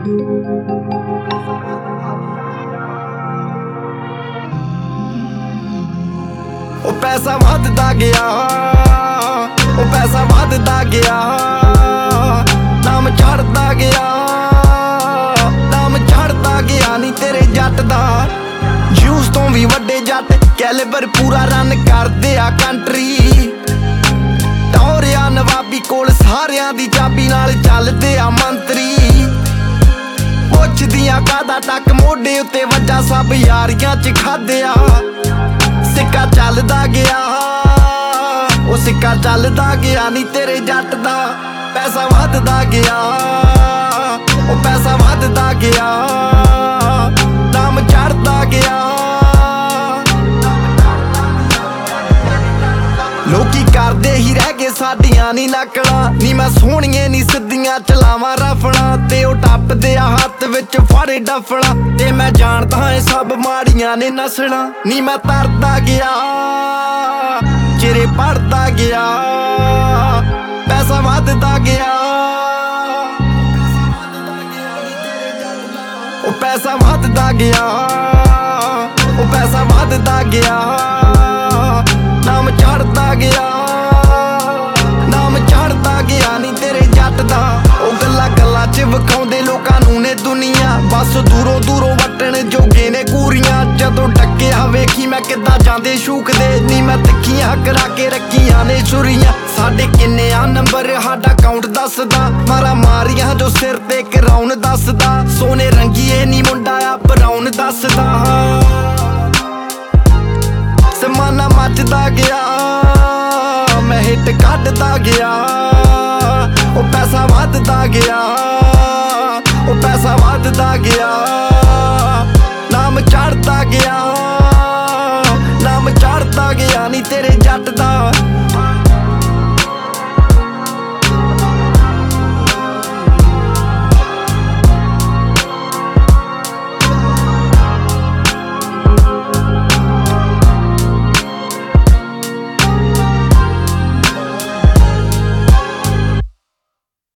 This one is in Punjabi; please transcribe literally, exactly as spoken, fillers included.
ਉਹ ਪੈਸਾ ਵੱਧਦਾ ਗਿਆ, ਉਹ ਪੈਸਾ ਵੱਧਦਾ ਗਿਆ, ਨਾਮ ਚੜਦਾ ਗਿਆ, ਨਾਮ ਚੜਦਾ ਗਿਆ ਨੀ ਤੇਰੇ ਜੱਟ ਦਾ। ਜੂਸ ਤੋਂ ਵੀ ਵੱਡੇ ਜੱਟ ਕੈਲੀਬਰ ਪੂਰਾ ਰਨ ਕਰਦੇ ਆ ਕੰਟਰੀ। ਟੌਰਿਆ ਨਵਾਬੀ ਕੋਲ ਸਾਰਿਆਂ ਦੀ ਚਾਬੀ ਨਾਲ ਚੱਲਦੇ ਆ ਮੰਤਰੀ। ਪੁੱਛਦੀਆਂ ਕਾਦਾ ਟੱਕ ਮੋਢੇ ਉੱਤੇ ਵੱਜਾ, ਸਭ ਯਾਰੀਆਂ ਚ ਖਾਦਿਆ। ਸਿੱਕਾ ਚੱਲਦਾ ਗਿਆ, ਉਹ ਸਿੱਕਾ ਚੱਲਦਾ ਗਿਆ ਨੀ ਤੇਰੇ ਜੱਟ ਦਾ। ਪੈਸਾ ਵੱਧਦਾ ਗਿਆ, ਉਹ ਪੈਸਾ ਵੱਧਦਾ ਗਿਆ, ਨਾਮ ਚੜਦਾ ਗਿਆ। ਲੋਕੀ ਕਰਦੇ ਹੀ ਰਹਿ ਗਏ ਸਾਡੀਆਂ ਨੀ ਨਕਲਾਂ, ਨੀ ਮੈਂ ਸੋਹਣੀਏ ਨੀ ਸਿੱਧੀਆਂ ਚਲਾਵਾਂ ਰਫਲਾਂ। ਤੇ ਉਹ ਟੱਪਦੇ ਆ ਹੱਥ ਵਿੱਚ ਫੜੇ ਡਫਲਾਂ, ਤੇ ਮੈਂ ਜਾਣਦਾ ਏ ਸਭ ਮਾੜੀਆਂ ਨੇ ਨਸਲਾਂ। ਨੀ ਮੈਂ ਤਰਦਾ ਗਿਆ, ਚਿਹਰੇ ਪੜਦਾ ਗਿਆ, ਪੈਸਾ ਵੱਧਦਾ ਗਿਆ, ਉਹ ਪੈਸਾ ਵੱਧਦਾ ਗਿਆ, ਉਹ ਪੈਸਾ ਵੱਧਦਾ ਗਿਆ, ਨਾਮ ਚੜਦਾ ਗਿਆ, ਨਾਮ ਚੜਦਾ ਗਿਆ ਨੀ ਤੇਰੇ ਜੱਟ ਦਾ। ਉਹ ਗੱਲਾਂ ਗੱਲਾਂ ਚ ਵਿਖਾਉਂਦੇ ਲੋਕਾਂ ਨੂੰ ਨੇ ਦੁਨੀਆ, ਬਸ ਦੂਰੋਂ ਦੂਰੋਂ ਵੱਟਣ ਜੋਗੇ ਨੇ ਕੂਰੀਆਂ। ਜਦੋਂ ਡੱਕਿਆ ਵੇਖੀ ਮੈਂ ਕਿੱਦਾਂ ਜਾਂਦੇ ਸ਼ੂਕਦੇ, ਨੀ ਮੈਂ ਤਿੱਖੀਆਂ ਕਰਾ ਕੇ ਰੱਖੀਆਂ ਨੇ ਛੁਰੀਆਂ। ਸਾਡੇ ਕਿੰਨੇ ਆ ਨੰਬਰ ਸਾਡਾ ਕਾਊਂਟ ਦੱਸਦਾ, ਮਾਰਾ ਮਾਰੀਆਂ ਜੋ ਸਿਰ ਤੇ ਕਰਾਉਣ ਦੱਸਦਾ। ਸੋਨੇ ਰੰਗੀਏ ਨੀ ਮੁੰਡਾ ਆ ਬਰਾਉਨ ਦੱਸਦਾ। ਜ਼ਮਾਨਾ ਮੱਚਦਾ ਗਿਆ, ਮੈਂ ਹਿੱਟ ਕੱਢਦਾ ਗਿਆ, ਉਹ ਪੈਸਾ ਵੱਧਦਾ ਗਿਆ, ਉਹ ਪੈਸਾ ਵੱਧਦਾ ਗਿਆ।